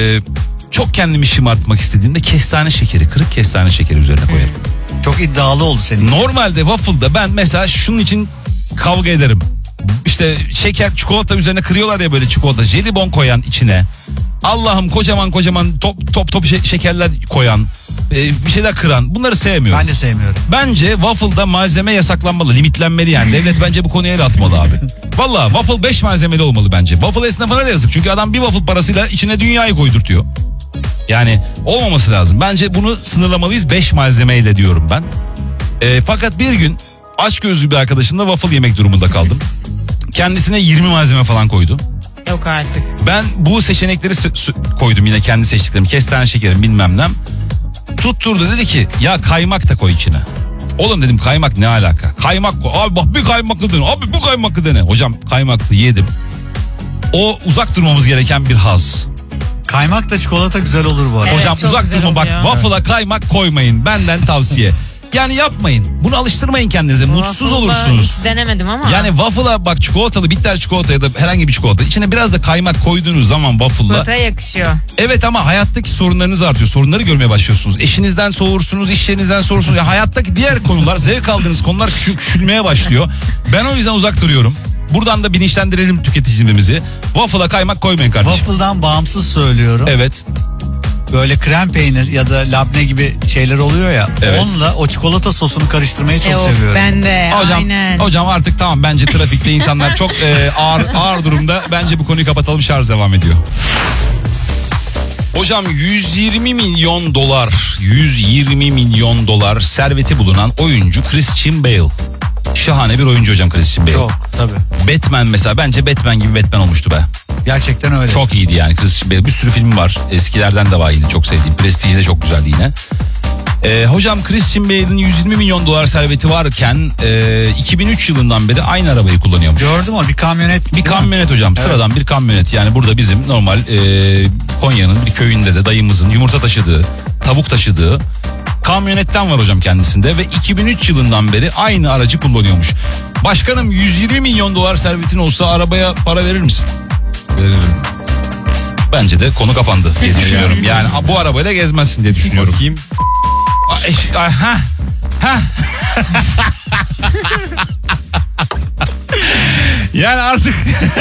çok kendimi şımartmak istediğimde kestane şekeri, kırık kestane şekeri üzerine koyarım. Çok iddialı oldu senin. Normalde waffle'da ben mesela şunun için kavga ederim. İşte şeker çikolata üzerine kırıyorlar ya böyle çikolata jelibon koyan içine. Allah'ım kocaman kocaman top top top şe- şekerler koyan, e, bir şeyler kıran, bunları sevmiyorum. Ben de sevmiyorum. Bence waffle'da malzeme yasaklanmalı, limitlenmeli yani. Devlet bence bu konuya el atmalı abi. Valla waffle beş malzemeli olmalı bence. Waffle esnafına da yazık. Çünkü adam bir waffle parasıyla içine dünyayı koydurtuyor. Yani olmaması lazım. Bence bunu sınırlamalıyız beş malzemeyle diyorum ben. E, fakat bir gün açgözlü bir arkadaşımla waffle yemek durumunda kaldım. Kendisine yirmi malzeme falan koydu. Yok artık. Ben bu seçenekleri sö- sö- koydum yine kendi seçtiklerim. Kestane şekerim bilmem ne. Tutturdu dedi ki ya kaymak da koy içine. Oğlum dedim kaymak ne alaka? Kaymak koy. Abi bak bir kaymaklı dene. Abi bu kaymaklı dene. Hocam kaymaklı yedim. O uzak durmamız gereken bir haz. Kaymak da çikolata güzel olur bu arada. Evet, Hocam çok uzak güzel durma bak oluyor. waffle'a kaymak koymayın. Benden tavsiye. Yani yapmayın. Bunu alıştırmayın kendinize. Mutsuz Waffle'da olursunuz. Hiç denemedim ama. Yani waffle'a bak çikolatalı bitter çikolata ya da herhangi bir çikolata. İçine biraz da kaymak koyduğunuz zaman waffle'la. Çikolataya yakışıyor. Evet ama hayattaki sorunlarınız artıyor. Sorunları görmeye başlıyorsunuz. Eşinizden soğursunuz, iş yerinizden soğursunuz. Ya hayattaki diğer konular, zevk aldığınız konular küçük, küçülmeye başlıyor. Ben o yüzden uzak duruyorum. Buradan da bilinçlendirelim tüketicimizi. Waffle'a kaymak koymayın kardeşim. Waffle'dan bağımsız söylüyorum. Evet. Böyle krem peynir ya da labne gibi şeyler oluyor ya. Evet. Onunla o çikolata sosunu karıştırmayı çok E, of, seviyorum. ben de Hocam, aynen. hocam artık tamam bence trafikte insanlar çok e, ağır ağır durumda. Bence bu konuyu kapatalım, şarj devam ediyor. Hocam yüz yirmi milyon dolar, yüz yirmi milyon dolar serveti bulunan oyuncu Christian Bale. şahane bir oyuncu hocam Christian Bale. Çok tabii. Batman mesela, bence Batman gibi Batman olmuştu be. Gerçekten öyle. Çok iyiydi yani Christian Bale. Bir sürü filmi var. Eskilerden de var yine çok sevdiğim. Prestige de çok güzeldi yine. Ee, hocam Christian Bale'in yüz yirmi milyon dolar serveti varken e, iki bin üç yılından beri aynı arabayı kullanıyormuş. Gördüm onu, bir kamyonet. Bir kamyonet hocam, Evet. sıradan bir kamyonet. Yani burada bizim normal e, Konya'nın bir köyünde de dayımızın yumurta taşıdığı, tavuk taşıdığı kamyonetten var hocam kendisinde. Ve iki bin üç yılından beri aynı aracı kullanıyormuş. Başkanım, yüz yirmi milyon dolar servetin olsa arabaya para verir misin? Veririm. Bence de konu kapandı diye düşünüyorum. Yani bu arabayla gezmezsin diye düşünüyorum. Bakayım. Ay, eş- ay, ha, ha. Yani artık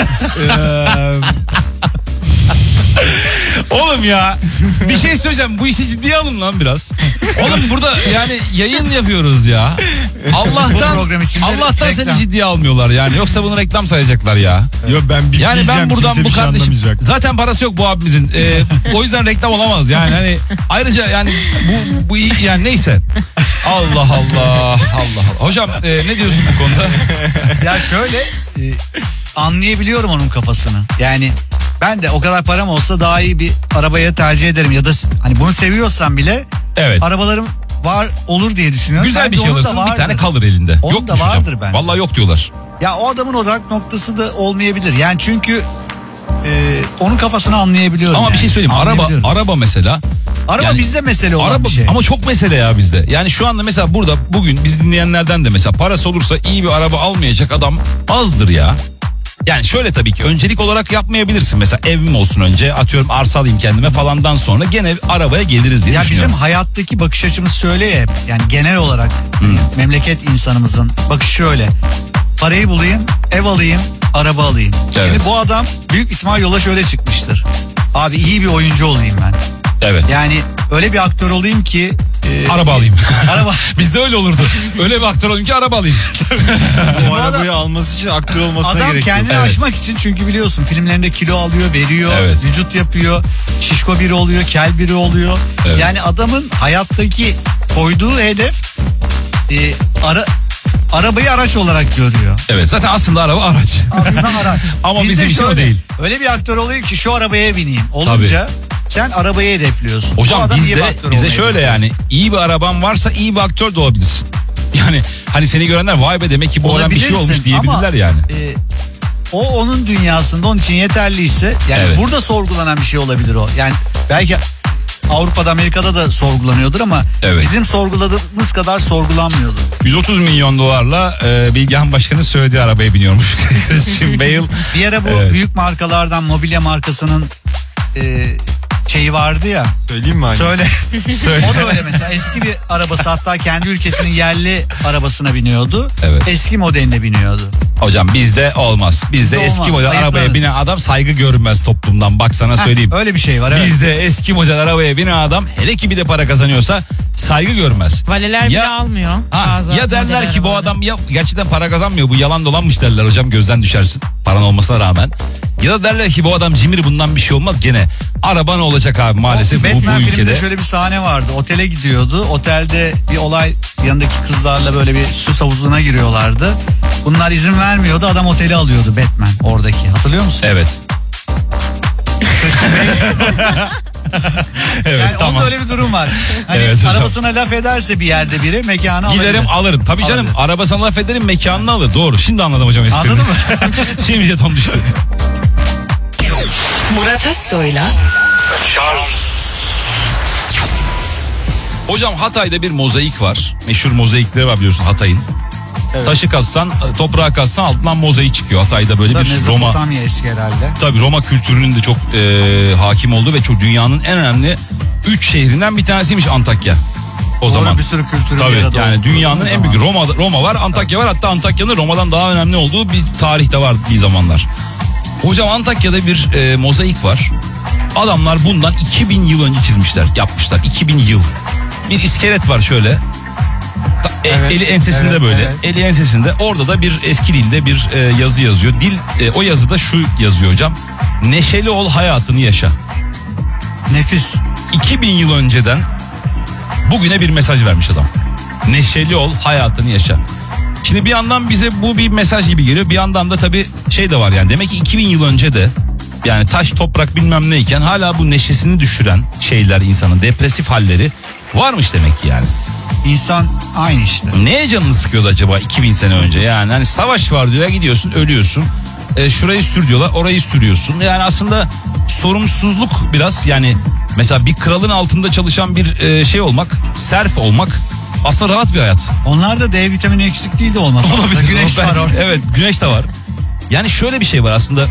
oğlum ya, bir şey söyleyeceğim, bu işi ciddiye alın lan biraz. Oğlum burada yani yayın yapıyoruz ya. Bu Allah'tan program içinde Allah'tan reklam. seni ciddiye almıyorlar yani, yoksa bunu reklam sayacaklar ya. Yo ben bir Yani ben buradan kimse bu bir şey kardeşim, anlamayacak. zaten parası yok bu abimizin. Ee, o yüzden reklam olamaz yani, hani ayrıca yani bu bu iyi yani, neyse. Allah Allah Allah Allah. Hocam e, ne diyorsun bu konuda? Ya şöyle e, anlayabiliyorum onun kafasını. Yani ben de o kadar param olsa daha iyi bir arabaya tercih ederim. Ya da hani bunu seviyorsan bile Evet. arabalarım var olur diye düşünüyorum. Güzel Bence bir şey onun da alırsın, bir vardır. tane kalır elinde. Onun Yokmuş da hocam. vardır bence. Vallahi yok diyorlar. Ya o adamın odak noktası da olmayabilir. Yani çünkü e, onun kafasını anlayabiliyorum. Ama yani. bir şey söyleyeyim, araba Anlayabiliyorum. araba mesela. Araba yani- bizde mesele olan Araba bir şey. ama çok mesele ya bizde. Yani şu anda mesela burada bugün bizi dinleyenlerden de mesela parası olursa iyi bir araba almayacak adam azdır ya. Yani şöyle, tabii ki öncelik olarak yapmayabilirsin. Mesela evim olsun önce, atıyorum arsa alayım kendime falandan sonra gene arabaya geliriz diye Ya düşünüyorum. bizim hayattaki bakış açımız şöyle ya hep. Yani genel olarak memleket insanımızın bakışı şöyle. Parayı bulayım, ev alayım, araba alayım. Evet. Şimdi bu adam büyük ihtimal yola şöyle çıkmıştır. Abi iyi bir oyuncu olayım ben. Evet. Yani öyle bir aktör olayım ki e, Araba alayım. Araba. Bizde öyle olurdu. Öyle bir aktör olayım ki araba alayım. Bu arabayı alması için aktör olmasına Adam gerek yok. kendini Evet. aşmak için, çünkü biliyorsun filmlerinde kilo alıyor, veriyor, Evet. vücut yapıyor, şişko biri oluyor, kel biri oluyor. Evet. Yani adamın hayattaki koyduğu hedef e, ara, arabayı araç olarak görüyor. Evet, zaten aslında araba araç. Aslında araç. Ama Bizde bizim için o şöyle, değil. Öyle bir aktör olayım ki şu arabaya bineyim. Olunca sen arabayı hedefliyorsun. Bu Hocam adam iyi bir bizde aktör bize olmayı şöyle hedefliyor. yani, iyi bir araban varsa iyi bir aktör de olabilirsin. Yani hani seni görenler vay be, demek ki bu adam bir şey Olabilirsin olmuş diyebilirler ama, yani. e, o onun dünyasında onun için yeterliyse, yani Evet. burada sorgulanan bir şey olabilir o. Yani belki Avrupa'da, Amerika'da da sorgulanıyordur ama Evet. bizim sorguladığımız kadar sorgulanmıyordur. yüz otuz milyon dolarla e, Bilgehan Başkan'ın söylediği arabaya biniyormuş Christian Bale. Bir ara bu Evet. büyük markalardan, mobilya markasının e, şeyi vardı ya. Söyleyeyim mi hangisi? Söyle. Söyle. O da öyle mesela, eski bir arabası, hatta kendi ülkesinin yerli arabasına biniyordu. Evet. Eski modeline biniyordu. Hocam bizde olmaz. Bizde Bizde eski olmaz, model ayıplanır. arabaya binen adam saygı görünmez toplumdan. Bak sana söyleyeyim. Heh, öyle bir şey var, evet. Bizde eski model arabaya binen adam, hele ki bir de para kazanıyorsa, saygı görmez. Valeler bile Ya- almıyor. Ha, Bazı ya derler model ki bu arabaları. adam ya gerçekten para kazanmıyor, bu yalan dolanmış derler hocam, gözden düşersin paran olmasına rağmen. Ya da derler ki bu adam cimri, bundan bir şey olmaz, gene araba ne olacak abi, maalesef bu, Batman bu filminde ülkede. şöyle bir sahne vardı. Otele gidiyordu. Otelde bir olay, yanındaki kızlarla böyle bir süs havuzuna giriyorlardı. Bunlar izin vermiyordu. Adam oteli alıyordu, Batman oradaki. Hatırlıyor musun? Evet. Evet, Yani tamam. onda öyle bir durum var. Hani Evet hocam. arabasına laf ederse bir yerde biri, mekanı alabilir. Giderim alırım. Tabii canım, Alabilir. arabasına laf ederim, mekanını alır. Doğru, şimdi anladım hocam espriyi. Anladın mı? Şimdi jeton düştü. Murat Özsoy'la Hocam Hatay'da bir mozaik var. Meşhur mozaikleri var biliyorsun Hatay'ın. Evet. Taşı kazsan, toprağa kazsan altından mozaik çıkıyor. Hatay'da böyle Bu da bir Roma... Mezopotamya eski herhalde. Tabii Roma kültürünün de çok e, hakim olduğu ve çok dünyanın en önemli üç şehrinden bir tanesiymiş Antakya. O Doğru, zaman. bir sürü kültürün bir Tabii arada yani olduğu dünyanın en zaman. büyük Roma Roma var, Antakya var. Hatta Antakya'nın Roma'dan daha önemli olduğu bir tarihte var bir zamanlar. Hocam Antakya'da bir e, mozaik var. Adamlar bundan iki bin yıl önce çizmişler, yapmışlar. iki bin yıl. Bir iskelet var şöyle. E, Evet, eli ensesinde evet, böyle. evet. Eli ensesinde. Orada da bir eski dilde bir e, yazı yazıyor. Dil e, o yazıda şu yazıyor hocam. Neşeli ol, hayatını yaşa. Nefis. iki bin yıl önceden bugüne bir mesaj vermiş adam. Neşeli ol, hayatını yaşa. Şimdi bir yandan bize bu bir mesaj gibi geliyor. Bir yandan da tabii şey de var yani. Demek ki iki bin yıl önce de yani taş toprak bilmem neyken hala bu neşesini düşüren şeyler, insanın depresif halleri varmış demek ki yani. İnsan aynı işte. Neye canını sıkıyordu acaba iki bin sene önce? Yani hani savaş var diyor, gidiyorsun ölüyorsun. E, şurayı sür diyorlar, orayı sürüyorsun. Yani aslında sorumsuzluk biraz, yani mesela bir kralın altında çalışan bir e, şey olmak, serf olmak aslında rahat bir hayat. Onlarda D vitamini eksik değil de olmaz. Olabilir. Güneş var orada. Evet, güneş de var. Yani şöyle bir şey var aslında.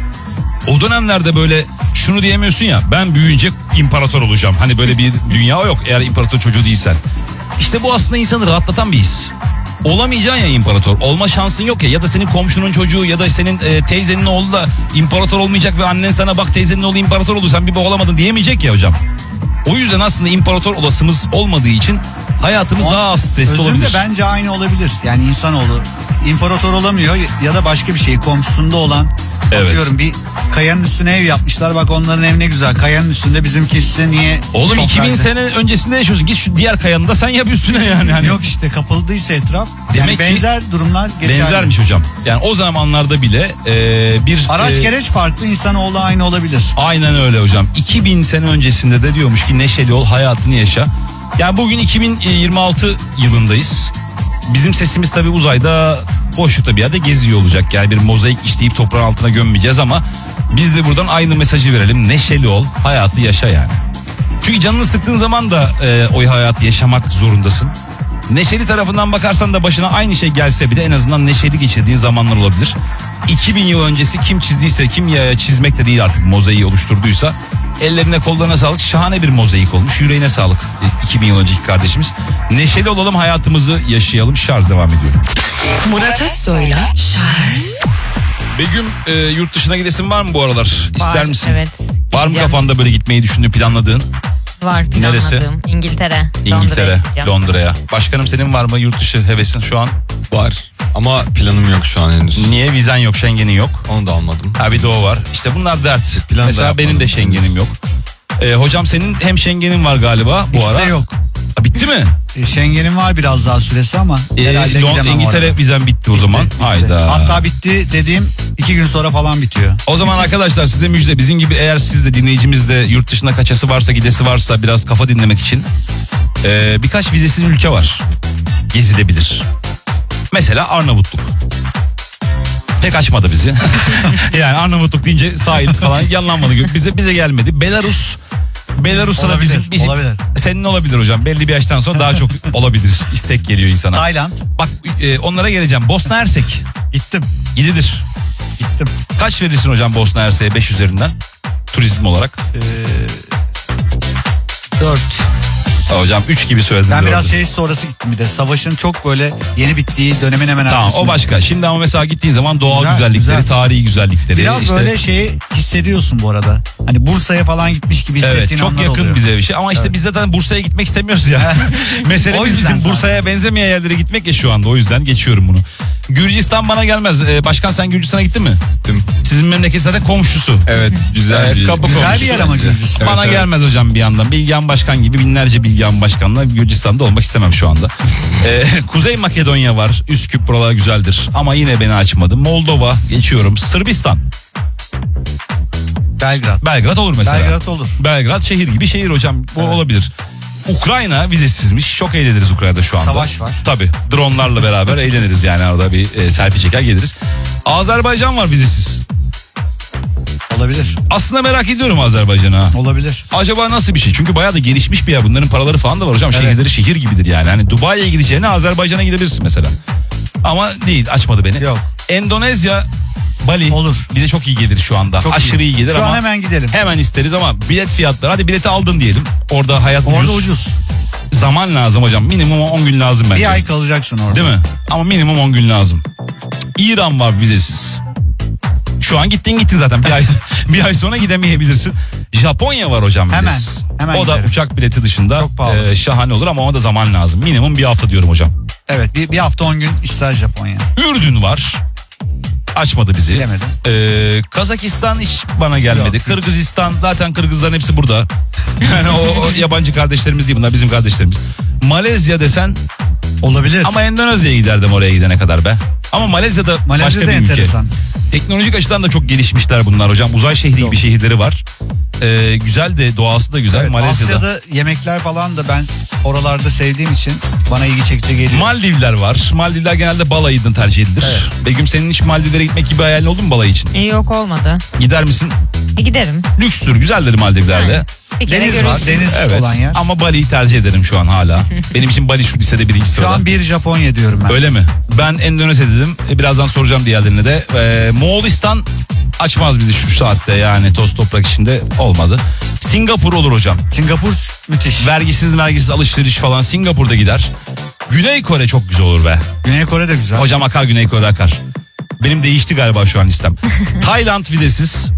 O dönemlerde böyle şunu diyemiyorsun ya, ben büyüyünce imparator olacağım. Hani böyle bir dünya yok eğer imparator çocuğu değilsen. İşte bu aslında insanı rahatlatan bir his. Olamayacaksın ya imparator. Olma şansın yok ya. Ya da senin komşunun çocuğu ya da senin e, teyzenin oğlu da imparator olmayacak ve annen sana bak teyzenin oğlu imparator oldu sen bir bok olamadın diyemeyecek ya hocam. O yüzden aslında imparator olasımız olmadığı için hayatımız O, daha az stresli özür olabilir. de bence aynı olabilir. Yani insanoğlu imparator olamıyor ya da başka bir şey komşusunda olan. Evet. Atıyorum bir kayanın üstüne ev yapmışlar. Bak onların ev ne güzel. Kayanın üstünde bizimkisi niye? Oğlum iki bin toprakta? sene öncesinde yaşıyorsun. Git şu diğer kayanı da sen yap üstüne yani. Hani Yok işte kapıldıysa etraf. Demek yani ki benzer durumlar geçerli. benzermiş hocam. Yani o zamanlarda bile e, bir Araç e, gereç farklı, insanoğlu aynı olabilir. aynen öyle hocam. iki bin sene öncesinde de diyormuş ki neşeli ol, hayatını yaşa. Yani bugün iki bin yirmi altı yılındayız. Bizim sesimiz tabii uzayda boşlukta bir yerde geziyor olacak. Yani bir mozaik işleyip toprağın altına gömmeyeceğiz ama biz de buradan aynı mesajı verelim. Neşeli ol, hayatı yaşa yani. Çünkü canını sıktığın zaman da e, o hayatı yaşamak zorundasın. Neşeli tarafından bakarsan da başına aynı şey gelse bile en azından neşeli geçirdiğin zamanlar olabilir. iki bin yıl öncesi kim çizdiyse, kim ya çizmek de değil artık mozaiği oluşturduysa ellerine kollarına sağlık, şahane bir mozaik olmuş, yüreğine sağlık e, iki bin yıl önceki kardeşimiz. Neşeli olalım, hayatımızı yaşayalım. Şarj devam ediyor. Murat Özsoy'la Şarj. Begüm, e, yurt dışına gidesin var mı bu aralar? İster Var, misin? evet. Var mı Gideceğim. kafanda böyle gitmeyi düşündüğün, planladığın? Var planladığım. Neresi? İngiltere. İngiltere, Londra'ya gideceğim. Londra'ya. Başkanım senin var mı yurt dışı hevesin şu an? Var ama planım yok şu an henüz. Niye? Vizen yok, Schengen'in yok. Onu da almadım. Ha bir de o var. İşte bunlar dert. Plan da Mesela benim de yapmadım. Schengen'im yok. Ee, hocam senin hem Schengen'in var galiba bu İkisi ara. de yok. Ha, bitti mi? E, Schengen'in var biraz daha süresi ama Ee, herhalde Lon- gidemem İngiltere oraya. vizen bitti o zaman. Bitti. Hayda. Hatta bitti dediğim iki gün sonra falan bitiyor. O zaman arkadaşlar size müjde, bizim gibi eğer siz de dinleyicimiz de yurt dışına kaçası varsa, gidesi varsa biraz kafa dinlemek için ee, birkaç vizesiz ülke var. Gezilebilir. Mesela Arnavutluk. Pek açmadı bizi. Yani Arnavutluk deyince sahil falan yanlanmadı. Bize bize gelmedi. Belarus Belarus'ta da Olabilir, bizim, bizim olabilir. senin olabilir hocam. Belli bir yaştan sonra daha çok olabilir. İstek geliyor insana. Tayland. Bak e, onlara geleceğim. Bosna Hersek Gittim. gidilir. Gittim. Kaç verirsin hocam Bosna Hersek'e beş üzerinden? Turizm olarak. Dört. Hocam üç gibi söyledin. Ben biraz dördü. şey sonrası gittim bir de. Savaşın çok böyle yeni bittiği dönemin hemen Tamam arkasında. o başka. Şimdi ama mesela gittiğin zaman doğal Güzel, güzellikleri, güzel. tarihi güzellikleri. Biraz işte, böyle şeyi hissediyorsun bu arada. Hani Bursa'ya falan gitmiş gibi hissettiğin evet çok anlar yakın oluyor. bize bir şey ama işte Evet. biz zaten Bursa'ya gitmek istemiyoruz ya. O Meselemiz yüzden bizim zaten. Bursa'ya benzemeyen yerlere gitmek ya şu anda, o yüzden geçiyorum bunu. Gürcistan bana gelmez. Ee, başkan sen Gürcistan'a gittin mi? Gittim. Sizin memleket zaten komşusu. Evet güzel Evet, bir kapı Güzel komşusu. bir yer ama Gürcistan. Bana Evet, evet. gelmez hocam bir yandan. Bilgehan Başkan gibi binlerce Bilgehan Başkan'la Gürcistan'da olmak istemem şu anda. Ee, Kuzey Makedonya var. Üsküp, buralar güzeldir. Ama yine beni açmadı. Moldova geçiyorum. Sırbistan. Belgrad. Belgrad olur mesela. Belgrad olur. Belgrad şehir gibi şehir hocam. Bu Evet. olabilir. Ukrayna vizesizmiş. Çok eğleniriz Ukrayna'da şu anda. Savaş var. Tabii. Dronlarla beraber eğleniriz yani, orada bir e, selfie çeker geliriz. Azerbaycan var vizesiz. Olabilir. Aslında merak ediyorum Azerbaycan'ı ha. Olabilir. Acaba nasıl bir şey? Çünkü bayağı da gelişmiş bir yer. Bunların paraları falan da var hocam. Evet. Şehirleri şehir gibidir yani. Hani Dubai'ye gideceğine Azerbaycan'a gidebilirsin mesela. Ama değil, açmadı beni. Yok. Endonezya, Bali. Olur. Bize çok iyi gelir şu anda. Çok Aşırı iyi, gelir Şu ama an hemen gidelim. hemen isteriz ama bilet fiyatları, hadi bileti aldın diyelim. Orada hayat ucuz. Orada ucuz. Zaman lazım hocam. Minimum on gün lazım bence. Bir ay kalacaksın orada. Değil mi? Ama minimum on gün lazım. İran var vizesiz. Şu an gittin gittin zaten. Bir ay bir ay sonra gidemeyebilirsin. Japonya var hocam Hemen, vizesiz. hemen o da giderim. uçak bileti dışında Çok pahalı. e, şahane olur ama ona da zaman lazım. Minimum bir hafta diyorum hocam. Evet bir, bir hafta on gün ister Japonya. Ürdün var. Açmadı bizi. Bilemedim. Ee, Kazakistan hiç bana gelmedi. Yok. Kırgızistan, zaten Kırgızların hepsi burada. Yani o, o yabancı kardeşlerimiz değil, bunlar bizim kardeşlerimiz. Malezya desen, Olabilir. ama Endonezya'ya giderdim oraya gidene kadar be. Ama Malezya'da Malezya başka da bir ülke. enteresan. Teknolojik açıdan da çok gelişmişler bunlar hocam. Uzay şehri gibi şehirleri var. Ee, güzel de doğası da güzel Evet, Malezya'da. Asya'da yemekler falan da ben oralarda sevdiğim için bana ilgi çekici geliyor. Maldivler var. Maldivler genelde balayıdan tercih edilir. Evet. Begüm senin hiç Maldivlere gitmek gibi hayalin oldu mu balayı için? E, yok olmadı. Gider misin? E, giderim. Lükstür, güzeldir Maldivler'de. Yani. Bir kere Deniz var, görürsün. deniz Evet olan yer. ama Bali'yi tercih ederim şu an hala. Benim için Bali şu listede birinci Şu sırada. an bir Japonya diyorum ben. Öyle mi? Ben Endonezya dedim. E, birazdan soracağım diğerlerine de. E, Moğolistan açmaz bizi şu saatte yani toz toprak içinde olmadı. Singapur olur hocam. Singapur müthiş. Vergisiz vergisiz alışveriş falan Singapur'da gider. Güney Kore çok güzel olur be. Güney Kore de güzel. Hocam akar Güney Kore'de akar. Benim değişti galiba şu an listem. Tayland vizesiz.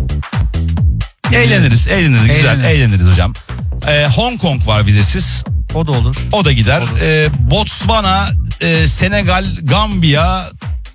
Eğleniriz, eğleniriz, güzel, Eğleniriz. eğleniriz hocam. Ee, Hong Kong var vizesiz. O da olur. O da gider. Ee, Botswana, e, Senegal, Gambiya,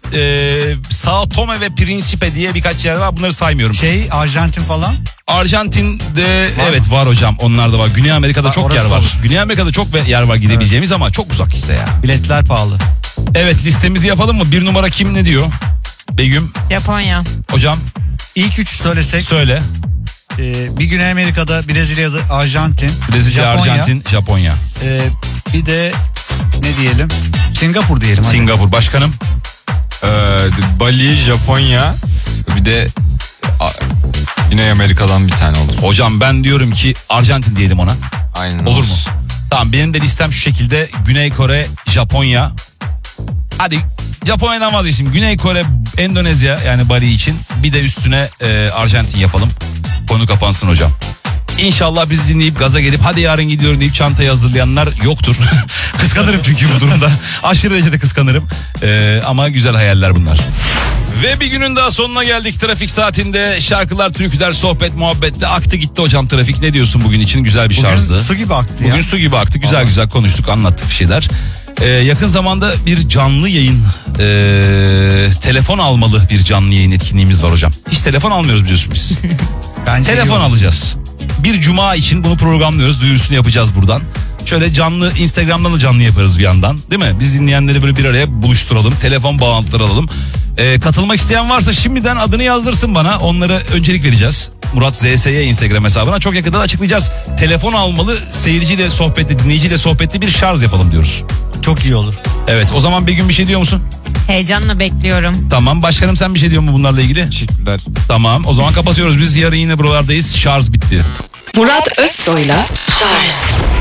e, Sao Tome ve Principe diye birkaç yer var. Bunları saymıyorum. Şey Arjantin falan. Arjantin'de Var evet var hocam. Onlar da var. Güney Amerika'da Ha, çok orası yer var. olur. Güney Amerika'da çok ve- yer var gidebileceğimiz ama çok uzak işte ya. Biletler pahalı. Evet listemizi yapalım mı? Bir numara kim ne diyor? Begüm Japonya. hocam İlk üç söylesek söyle. e, bir Güney Amerika'da Brezilya'da Arjantin. Brezilya, Japonya, Arjantin, Japonya. e, bir de ne diyelim? Singapur diyelim. hadi. Singapur başkanım. Ee, Bali, Japonya, bir de a, Güney Amerika'dan bir tane olur. Hocam ben diyorum ki Arjantin diyelim ona. Aynen. Olur mu? olsun. Tamam benim de listem şu şekilde. Güney Kore, Japonya. Hadi Japonya'dan vazgeçtim. Güney Kore, Endonezya yani Bali için. Bir de üstüne e, Arjantin yapalım. Konu kapansın hocam. İnşallah biz dinleyip gaza gelip hadi yarın gidiyorum deyip çantayı hazırlayanlar yoktur. Kıskanırım çünkü bu durumda. Aşırı derecede kıskanırım. E, ama güzel hayaller bunlar. Ve bir günün daha sonuna geldik trafik saatinde. Şarkılar, türküler, sohbet, muhabbetle aktı gitti hocam trafik. Ne diyorsun bugün için? Güzel bir Bugün şarjdı. su gibi aktı ya. Bugün su gibi aktı. Güzel güzel konuştuk, anlattık bir şeyler. Ee, yakın zamanda bir canlı yayın, ee, telefon almalı bir canlı yayın etkinliğimiz var hocam. Hiç telefon almıyoruz biliyorsun biz. Bence Telefon iyi olur. alacağız. Bir cuma için bunu programlıyoruz. Duyurusunu yapacağız buradan. Şöyle canlı Instagram'dan da canlı yaparız bir yandan. Değil mi? Biz dinleyenleri böyle bir araya buluşturalım. Telefon bağlantıları alalım. Ee, katılmak isteyen varsa şimdiden adını yazdırsın bana. Onlara öncelik vereceğiz. Murat Z S Y Instagram hesabına. Çok yakında da açıklayacağız. Telefon almalı, seyirciyle sohbetli, dinleyiciyle sohbetli bir şarj yapalım diyoruz. Çok iyi olur. Evet, o zaman Begüm bir şey diyor musun? Heyecanla bekliyorum. Tamam. Başkanım sen bir şey diyor mu bunlarla ilgili? Teşekkürler. Tamam. O zaman kapatıyoruz. Biz yarın yine buralardayız. Şarj bitti. Murat Özsoy'la Charles